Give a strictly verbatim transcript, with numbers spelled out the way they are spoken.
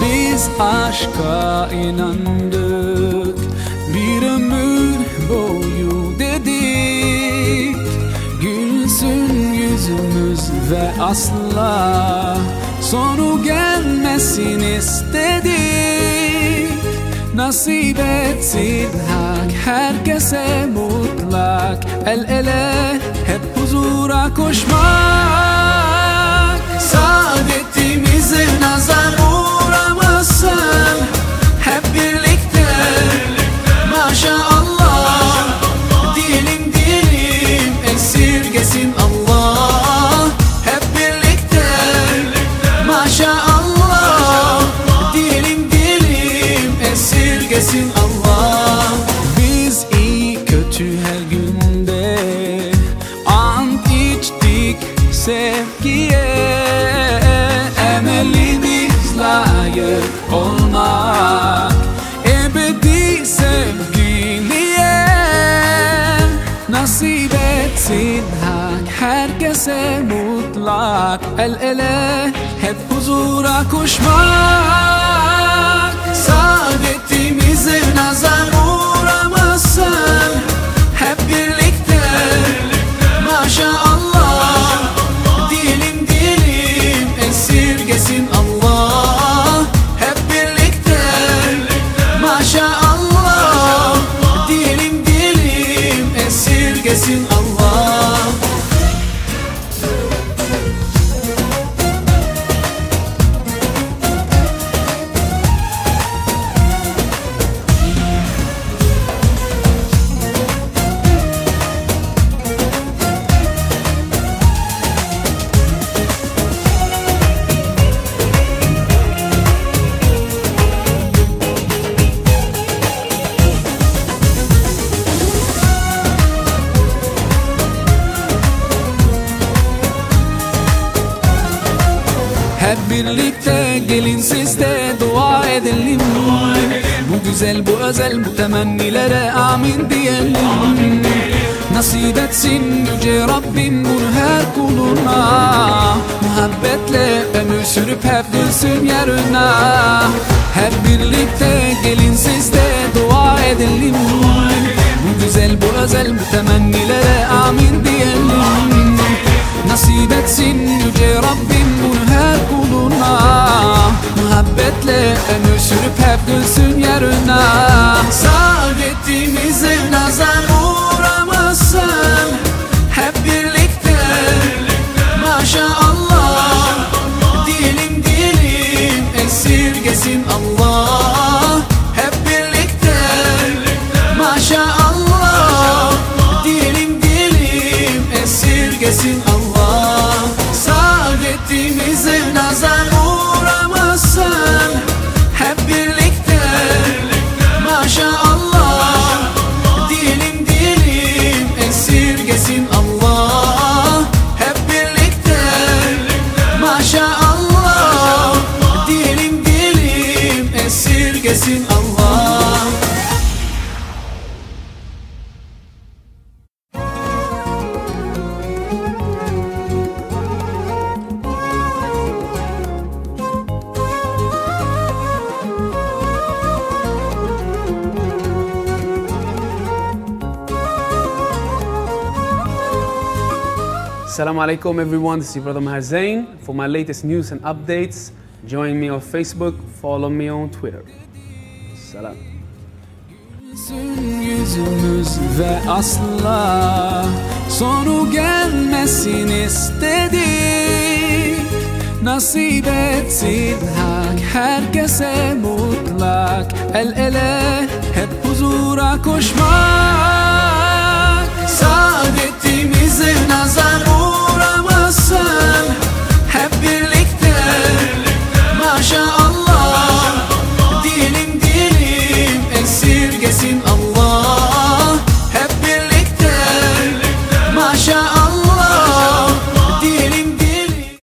Biz aşka inandık, bir ömür boyu dedik. Gülsün yüzümüz ve asla sonu gelmesin istedik. Nasip etsin hak herkese mutlak, el ele hep huzura koşmak. Saadetimize nazar uğramasın, hep birlikte maşallah. Diyelim diyelim esirgesin Allah, hep birlikte maşallah. Diyelim diyelim esirgesin Allah. Biz iyi kötü her günde ant içtik sevgiye. Emelimiz layık olmak ebedi sevgiliye. Nasip etsin hak herkese mutlak, el ele hep huzura koşmak. Saadetimize nazar uğramasın, hep birlikte maşallah. Diyelim diyelim esirgesin Allah, hep birlikte maşallah. Diyelim diyelim esirgesin Allah. Hep birlikte gelin siz de dua edelim. Bu güzel, bu özel, bu temennilere amin diyelim. Nasip etsin yüce Rabbim bunu her kuluna. Muhabbetle ömür sürüp hep gülsün yarına. Hep birlikte gelin siz de dua edelim. Bu güzel, bu özel, bu temennilere amin diyelim. Nasip etsin yüce Rabbim bunu her kuluna. Muhabbetle ömür sürüp hep gülsün yarına. Saadetimize nazar uğramasın, hep birlikte maşallah. Diyelim diyelim esirgesin Allah, hep birlikte maşallah. Diyelim diyelim esirgesin Allah. Saadetimize nazar uğramasın, hep birlikte maşallah. Diyelim diyelim esirgesin Allah, hep birlikte maşallah. Diyelim diyelim esirgesin Allah. Assalamu alaikum everyone, this is your brother Maher Zain. For my latest news and updates, join me on Facebook, follow me on Twitter. Salam. Gülsün yüzümüz ve asla sonu gelmesin istedik. Nasip etsin hak herkese mutlak, el ele hep huzura koşmak. Saadetimize nazar uğramasın,